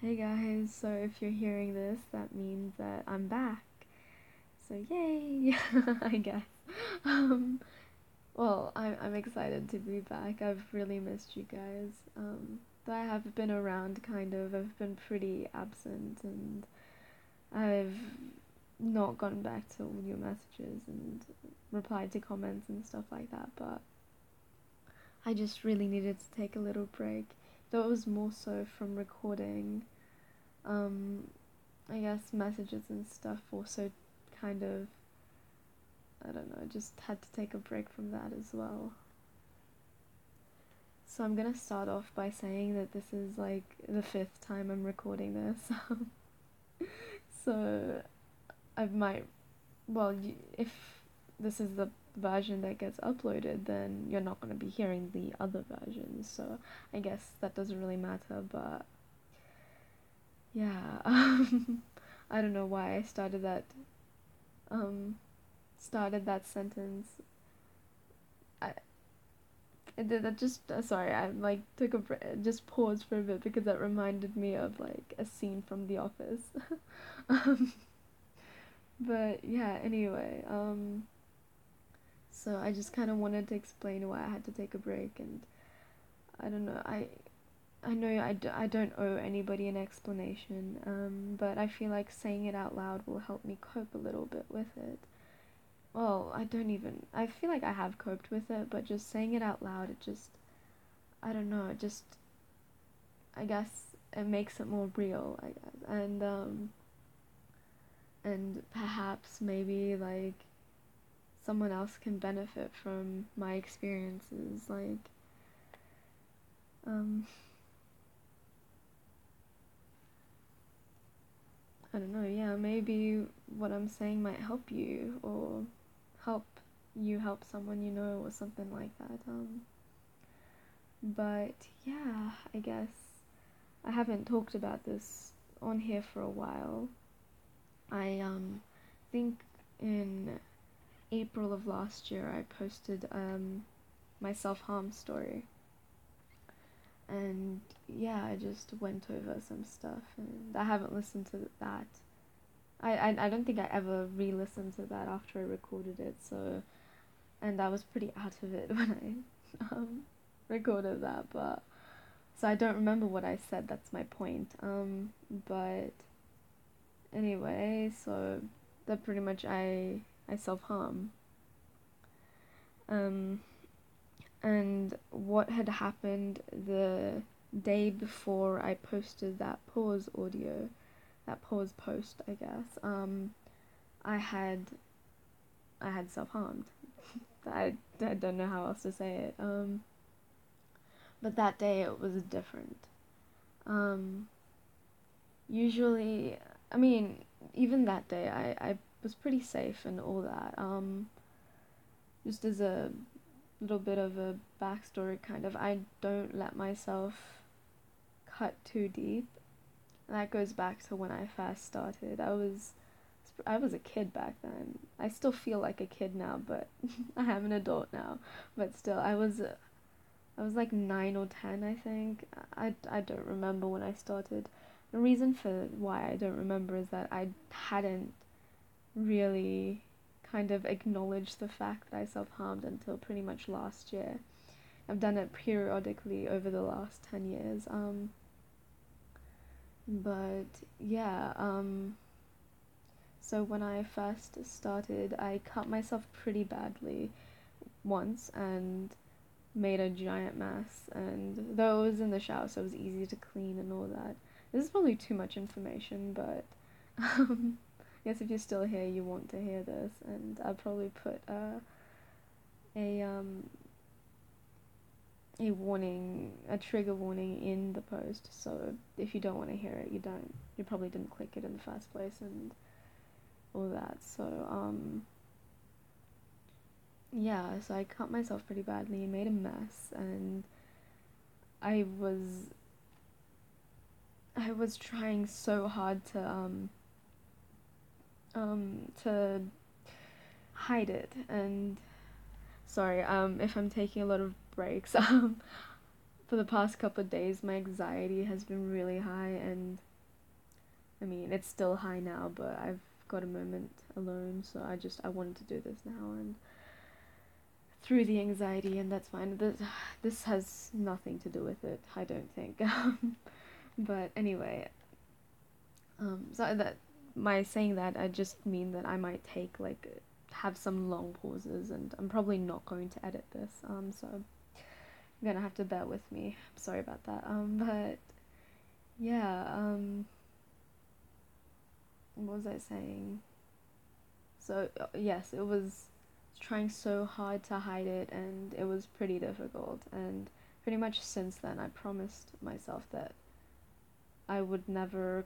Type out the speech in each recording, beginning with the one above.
Hey guys, so if you're hearing this, that means that I'm back. So yay, I guess. Um, I'm excited to be back. I've really missed you guys. Though I have been around kind of, I've been pretty absent and I've not gotten back to all your messages and replied to comments and stuff like that, but I just really needed to take a little break. Though it was more so from recording. Um, I guess messages and stuff also kind of, I don't know, just had to take a break from that as well. So I'm gonna start off by saying that this is like the fifth time I'm recording this. So I might, if this is the version that gets uploaded, then you're not gonna be hearing the other versions. So I guess that doesn't really matter, but yeah, I don't know why I um, started that sentence. I that just sorry, I like took just paused for a bit because that reminded me of like a scene from The Office. um, but yeah, anyway, so I just kind of wanted to explain why I had to take a break, and I don't know, I know I don't owe anybody an explanation, but I feel like saying it out loud will help me cope a little bit with it. Well, I feel like I have coped with it, but just saying it out loud, I don't know, it just, I guess it makes it more real, I guess. And perhaps maybe like someone else can benefit from my experiences, like, um, I don't know, yeah, maybe what I'm saying might help you, or help you help someone you know, or something like that, but yeah, I guess I haven't talked about this on here for a while. I think in April of last year I posted my self-harm story, and yeah, I just went over some stuff, and I haven't listened to that. I don't think I ever re-listened to that after I recorded it, so, and I was pretty out of it when I recorded that, but so I don't remember what I said, that's my point. But anyway, so that pretty much I self-harm. Um, and what had happened the day before I posted that pause audio, that pause post, I guess, I had I had self-harmed. I don't know how else to say it. But that day it was different. Um, Usually, I mean, even that day I was pretty safe and all that. Just as a little bit of a backstory, kind of, I don't let myself cut too deep. And that goes back to when I first started. I was a kid back then. I still feel like a kid now, but I am an adult now. But still, I was like 9 or 10, I think. I don't remember when I started. The reason for why I don't remember is that I hadn't really kind of acknowledged the fact that I self-harmed until pretty much last year. I've done it periodically over the last 10 years. But yeah, so when I first started, I cut myself pretty badly once and made a giant mess. And though it was in the shower, so it was easy to clean and all that. This is probably too much information, but I guess if you're still here, you want to hear this. And I'll probably put a um, a warning, a trigger warning in the post. So if you don't want to hear it, you don't. You probably didn't click it in the first place and all that. So yeah, so I cut myself pretty badly, made a mess, and I was I was trying so hard to hide it. And sorry, if I'm taking a lot of breaks, for the past couple of days my anxiety has been really high, and I mean, it's still high now, but I've got a moment alone, so I wanted to do this now and through the anxiety, and that's fine. This has nothing to do with it, I don't think. But anyway, so that my saying that, I just mean that I might take like have some long pauses, and I'm probably not going to edit this. So you're gonna have to bear with me. I'm sorry about that. But yeah. What was I saying? So yes, it was trying so hard to hide it, and it was pretty difficult. And pretty much since then, I promised myself that I would never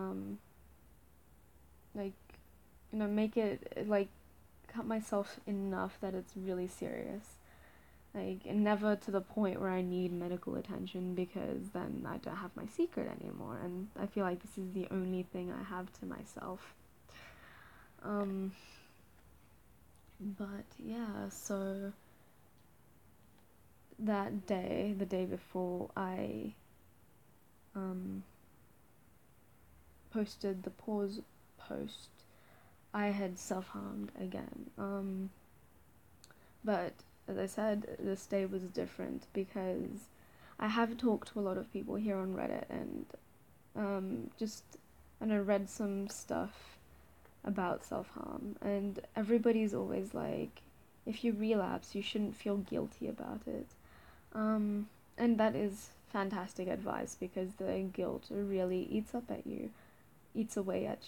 like make it like cut myself enough that it's really serious. Like, and never to the point where I need medical attention, because then I don't have my secret anymore, and I feel like this is the only thing I have to myself. But yeah, so that day, the day before I posted the pause post, I had self-harmed again. But as I said, this day was different because I have talked to a lot of people here on Reddit, and I read some stuff about self-harm, and everybody's always like, if you relapse, you shouldn't feel guilty about it. And that is fantastic advice, because the guilt really eats up at you, eats away at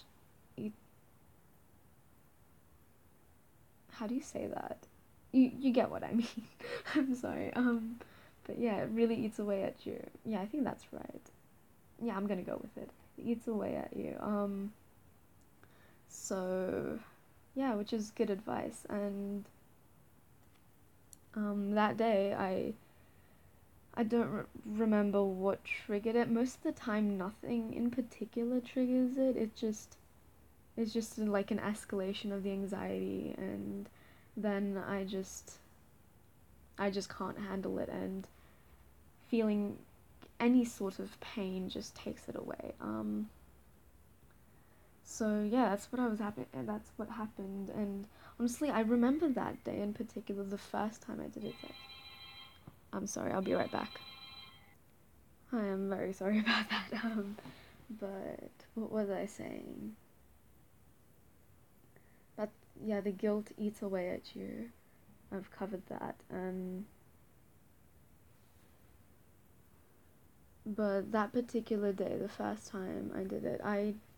how do you say that? You get what I mean. I'm sorry. But yeah, it really eats away at you. Yeah, I think that's right. Yeah, I'm gonna go with it. It eats away at you. So yeah, which is good advice. And that day I don't remember what triggered it. Most of the time, nothing in particular triggers it. It's just like an escalation of the anxiety, and then I just can't handle it, and feeling any sort of pain just takes it away. So yeah, that's what happened, and honestly, I remember that day in particular, the first time I did it. I'm sorry, I'll be right back. I am very sorry about that. But what was I saying? But yeah, the guilt eats away at you. I've covered that. But that particular day, the first time I did it,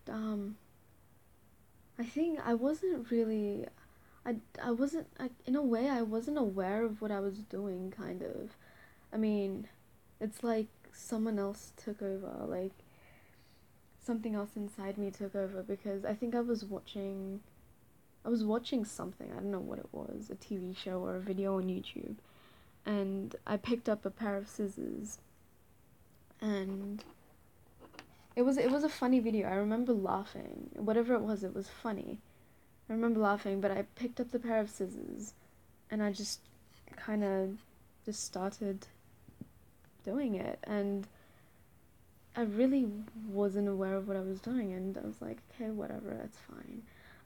I think I wasn't really, I wasn't, in a way, I wasn't aware of what I was doing, kind of. I mean, it's like someone else took over, like something else inside me took over, because I think I was watching something, I don't know what it was, a TV show or a video on YouTube, and I picked up a pair of scissors, and it was a funny video. I remember laughing. Whatever it was funny. I remember laughing, but I picked up the pair of scissors, and I just kind of just started doing it, and I really wasn't aware of what I was doing, and I was like, okay, whatever, that's fine.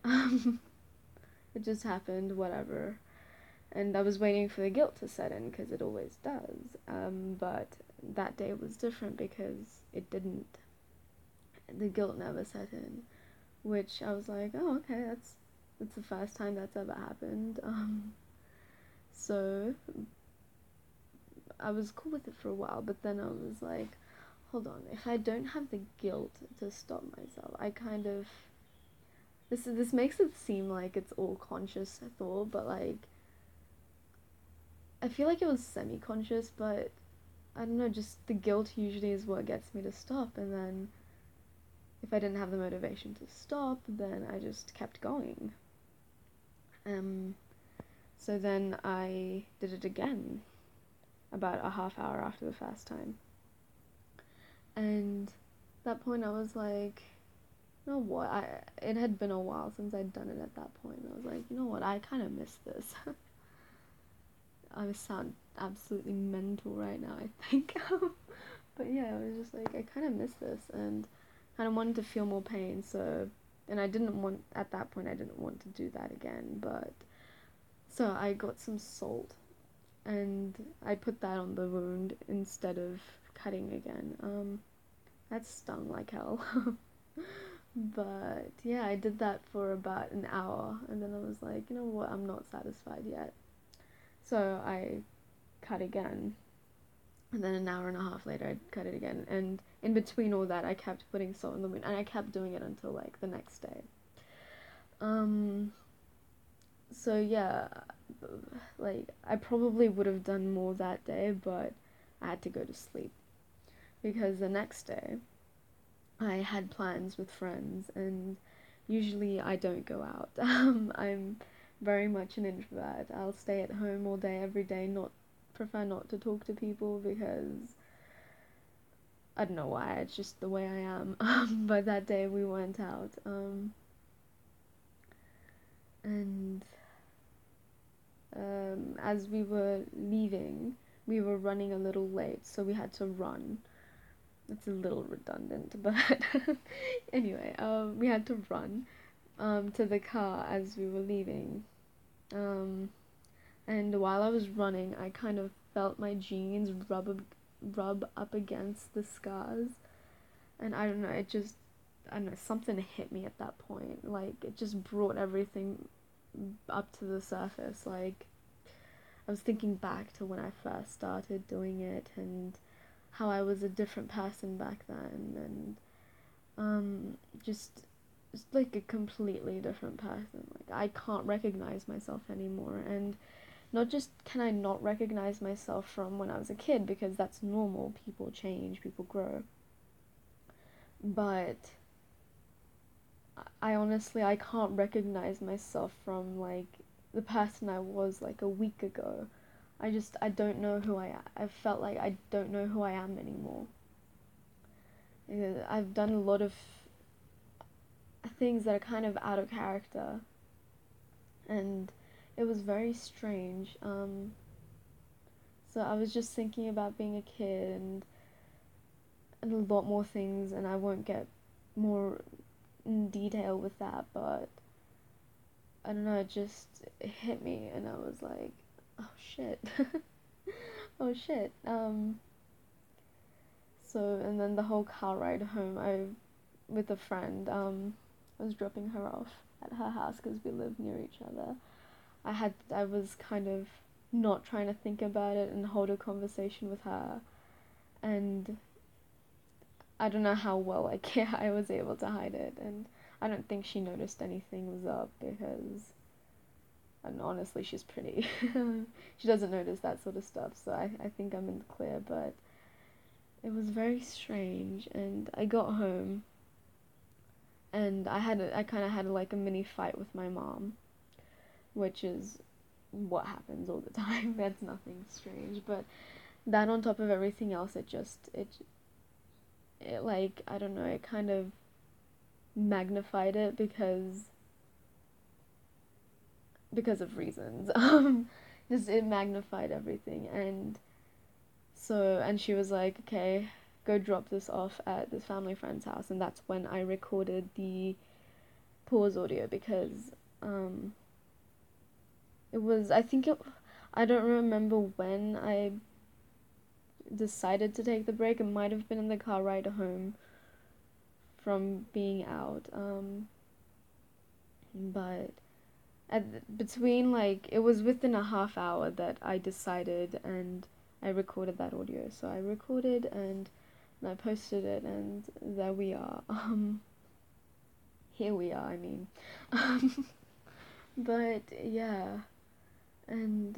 It just happened, whatever. And I was waiting for the guilt to set in, because it always does. But that day was different, because it didn't. The guilt never set in, which I was like, oh, okay, that's the first time that's ever happened. So I was cool with it for a while, but then I was like, hold on, if I don't have the guilt to stop myself, I kind of this makes it seem like it's all conscious thought, but like I feel like it was semi-conscious, but I don't know, just the guilt usually is what gets me to stop, and then if I didn't have the motivation to stop, then I just kept going. So then I did it again, about a half hour after the first time. And at that point I was like, you know what, it had been a while since I'd done it at that point. I was like, you know what, I kind of miss this. I sound absolutely mental right now, I think. But yeah, I was just like, I kind of miss this, and kind of wanted to feel more pain. So, and I didn't want, at that point, I didn't want to do that again. But so I got some salt and I put that on the wound instead of cutting again. That stung like hell. But yeah, I did that for about an hour, and then I was like, you know what, I'm not satisfied yet. So I cut again, and then an hour and a half later, I cut it again. And in between all that, I kept putting salt in the wound, and I kept doing it until like the next day. Um, so yeah, like I probably would have done more that day, but I had to go to sleep because the next day I had plans with friends, and usually I don't go out. I'm very much an introvert. I'll stay at home all day, every day, not prefer not to talk to people because I don't know why, it's just the way I am. But that day we went out, and as we were leaving, we were running a little late, so we had to run. It's a little redundant, but anyway, we had to run to the car as we were leaving. Um, and while I was running, I kind of felt my jeans rub up against the scars, and I don't know, I don't know, something hit me at that point. Like it just brought everything up to the surface. Like I was thinking back to when I first started doing it and how I was a different person back then, and just like a completely different person. Like I can't recognize myself anymore, and not just can I not recognize myself from when I was a kid, because that's normal, people change, people grow, but I honestly, I can't recognize myself from like the person I was like a week ago. I don't know who I am. I felt like I don't know who I am anymore. I've done a lot of things that are kind of out of character, and it was very strange. So I was just thinking about being a kid and a lot more things, and I won't get more in detail with that, but I don't know, it just hit me, and I was like, oh shit, oh shit. So and then the whole car ride home, I with a friend, I was dropping her off at her house because we live near each other. I was kind of not trying to think about it and hold a conversation with her, and I don't know how well I was able to hide it, and I don't think she noticed anything was up because, and honestly, she's pretty. She doesn't notice that sort of stuff, so I think I'm in the clear, but it was very strange, and I got home, and I kind of had like a mini fight with my mom, which is what happens all the time. That's nothing strange, but that on top of everything else, it like, I don't know, it kind of magnified it because of reasons. Just it magnified everything, and so and she was like, okay, go drop this off at this family friend's house, and that's when I recorded the pause audio because um it was I don't remember when I decided to take the break. It might have been in the car ride home from being out. But between like it was within a half hour that I decided, and I recorded that audio. So I recorded and I posted it, and there we are. Here we are. I mean, but yeah, and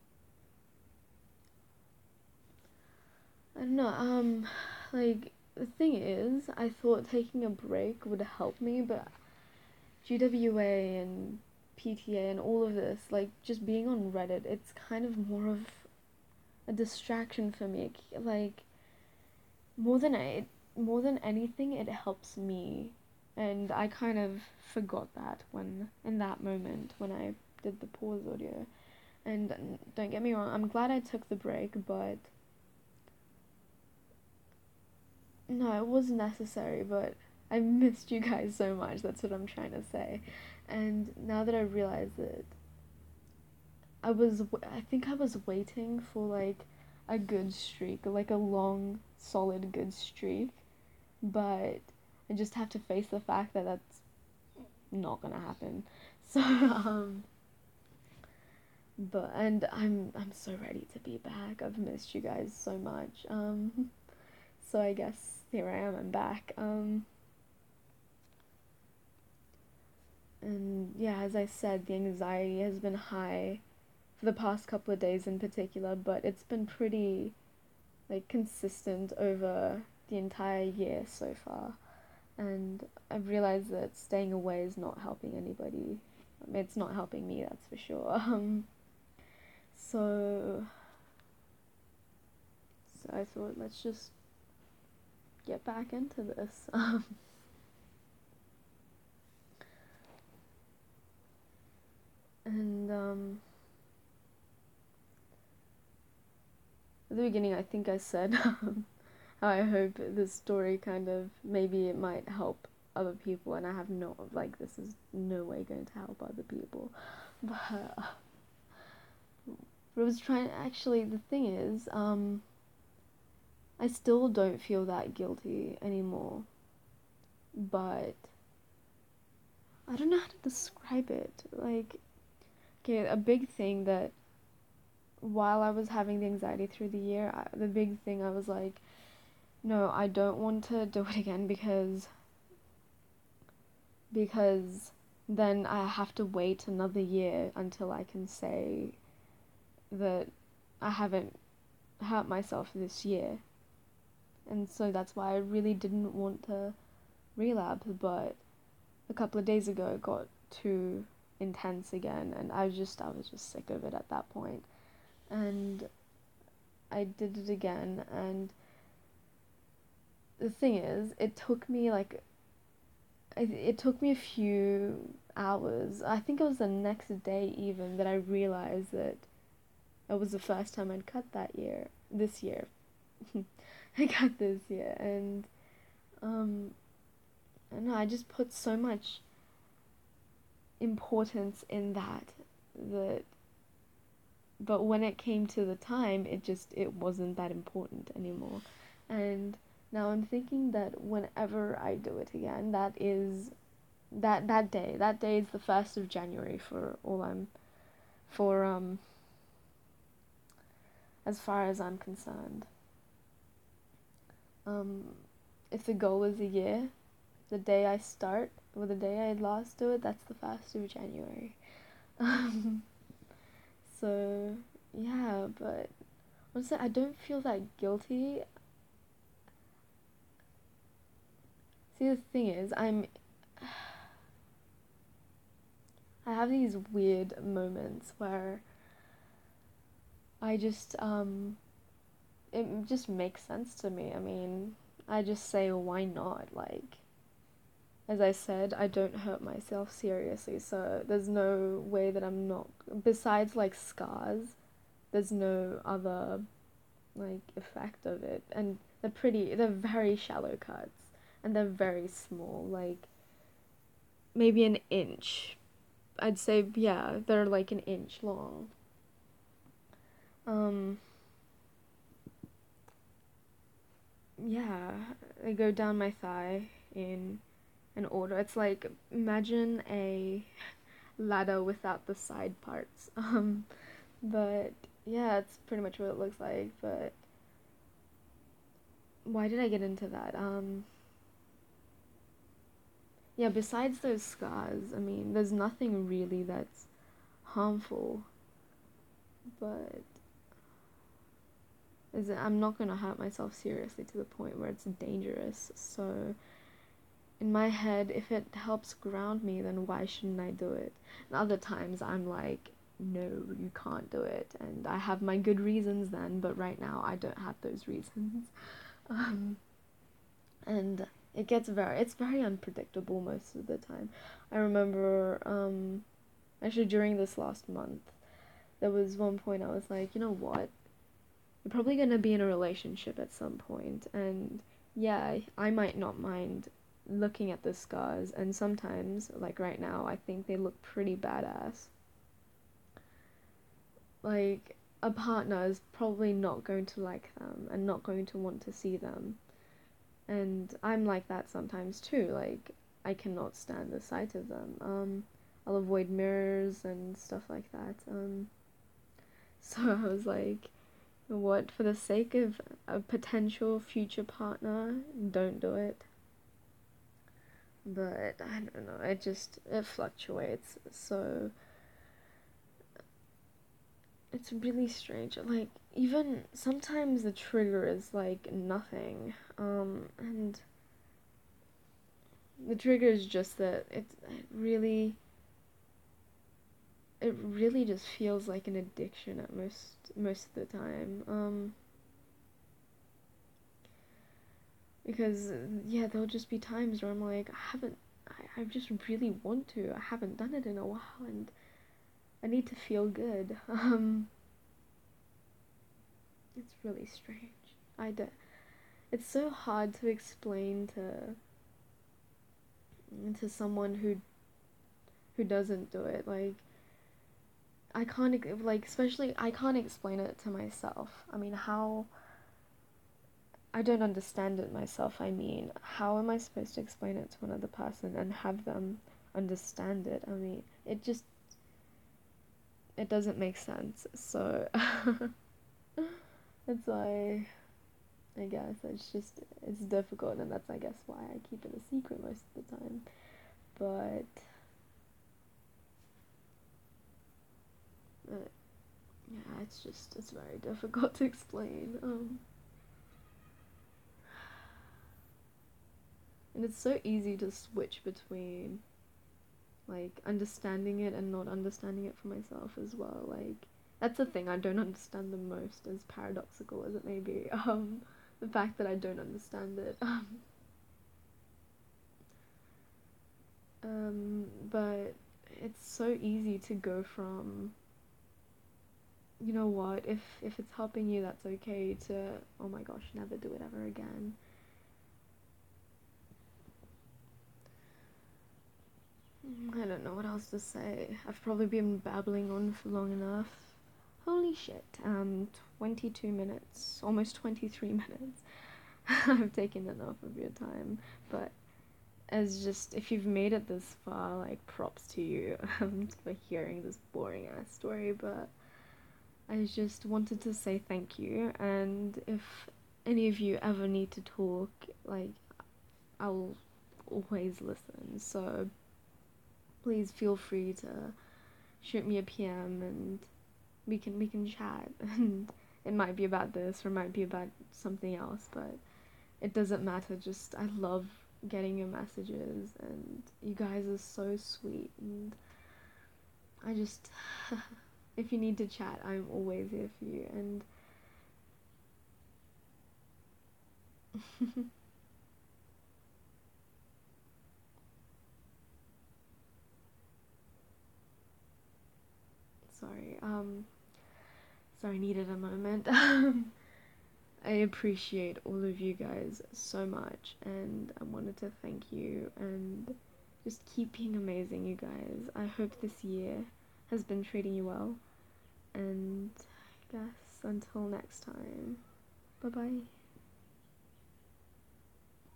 I don't know. Like the thing is, I thought taking a break would help me, but GWA and PTA and all of this, like just being on Reddit, it's kind of more of a distraction for me. Like more than more than anything, it helps me, and I kind of forgot that when in that moment when I did the pause audio. And don't get me wrong, I'm glad I took the break, but no, it was necessary. But I missed you guys so much. That's what I'm trying to say. And now that I realize it, I think I was waiting for like a good streak, like a long, solid good streak, but I just have to face the fact that that's not gonna happen. So but and I'm so ready to be back. I've missed you guys so much. So I guess here I am. I'm back. And yeah, as I said, the anxiety has been high for the past couple of days in particular, but it's been pretty like consistent over the entire year so far. And I've realized that staying away is not helping anybody. I mean, it's not helping me, that's for sure. So, so I thought let's just get back into this. And at the beginning, I think I said how I hope this story kind of maybe it might help other people, and I have no like this is no way going to help other people, but I was trying. Actually, the thing is, I still don't feel that guilty anymore, but I don't know how to describe it. Like, okay, a big thing that while I was having the anxiety through the year, the big thing I was like, no, I don't want to do it again because then I have to wait another year until I can say that I haven't hurt myself this year. And so that's why I really didn't want to relapse, but a couple of days ago it got too intense again, and I was just sick of it at that point. And I did it again, and the thing is, it took me a few hours. I think it was the next day even that I realized that it was the first time I'd cut this year. I cut this year, and um, I don't know, I just put so much importance in that but when it came to the time it wasn't that important anymore. And now I'm thinking that whenever I do it again, that day is the 1st of January for all I'm for as far as I'm concerned. um if the goal is a year, the day I start or the day I last do it, that's the 1st of January. So yeah, but honestly, I don't feel that guilty. See, the thing is, I have these weird moments where I just it just makes sense to me. I mean, I just say why not? Like, as I said, I don't hurt myself seriously, so there's no way that I'm not, besides like scars, there's no other like effect of it. And they're very shallow cuts, and they're very small, like maybe an inch. I'd say, yeah, they're like an inch long. Um, yeah, they go down my thigh in an order. It's like, imagine a ladder without the side parts. But yeah, it's pretty much what it looks like. But why did I get into that? Yeah, besides those scars, I mean, there's nothing really that's harmful. But I'm not gonna hurt myself seriously to the point where it's dangerous. So in my head, if it helps ground me, then why shouldn't I do it? And other times I'm like, no, you can't do it, and I have my good reasons then, but right now I don't have those reasons. Um, and it's very unpredictable most of the time. I remember, actually during this last month, there was one point I was like, you know what? You're probably gonna be in a relationship at some point, and yeah, I might not mind looking at the scars, and sometimes, like right now, I think they look pretty badass. Like, a partner is probably not going to like them and not going to want to see them. And I'm like that sometimes too. Like, I cannot stand the sight of them. I'll avoid mirrors and stuff like that. So I was like, what, for the sake of a potential future partner, don't do it. But I don't know, it fluctuates. So it's really strange. Like, even sometimes the trigger is like nothing. And the trigger is just that it really just feels like an addiction at most of the time. Because yeah, there'll just be times where I'm like, I just really want to. I haven't done it in a while, and I need to feel good. It's really strange. It's so hard to explain to someone who doesn't do it. Like, I can't, like, especially I can't explain it to myself. I mean, how I don't understand it myself. I mean, how am I supposed to explain it to another person and have them understand it? I mean, it doesn't make sense. So that's why I guess it's difficult, and that's, I guess, why I keep it a secret most of the time. But yeah, it's very difficult to explain. And it's so easy to switch between like understanding it and not understanding it for myself as well. Like, that's the thing I don't understand the most, as paradoxical as it may be. The fact that I don't understand it. But it's so easy to go from, you know what, if it's helping you, that's okay, to, oh my gosh, never do it ever again. I don't know what else to say. I've probably been babbling on for long enough. Holy shit. 22 minutes, almost 23 minutes. I've taken enough of your time, but if you've made it this far, like, props to you for hearing this boring ass story. But I just wanted to say thank you, and if any of you ever need to talk, like, I'll always listen. So please feel free to shoot me a PM, and we can chat. And it might be about this, or it might be about something else, but it doesn't matter. Just, I love getting your messages, and you guys are so sweet, and I just if you need to chat, I'm always here for you. And sorry, sorry, needed a moment. I appreciate all of you guys so much, and I wanted to thank you, and just keep being amazing, you guys. I hope this year has been treating you well, and I guess until next time, bye bye.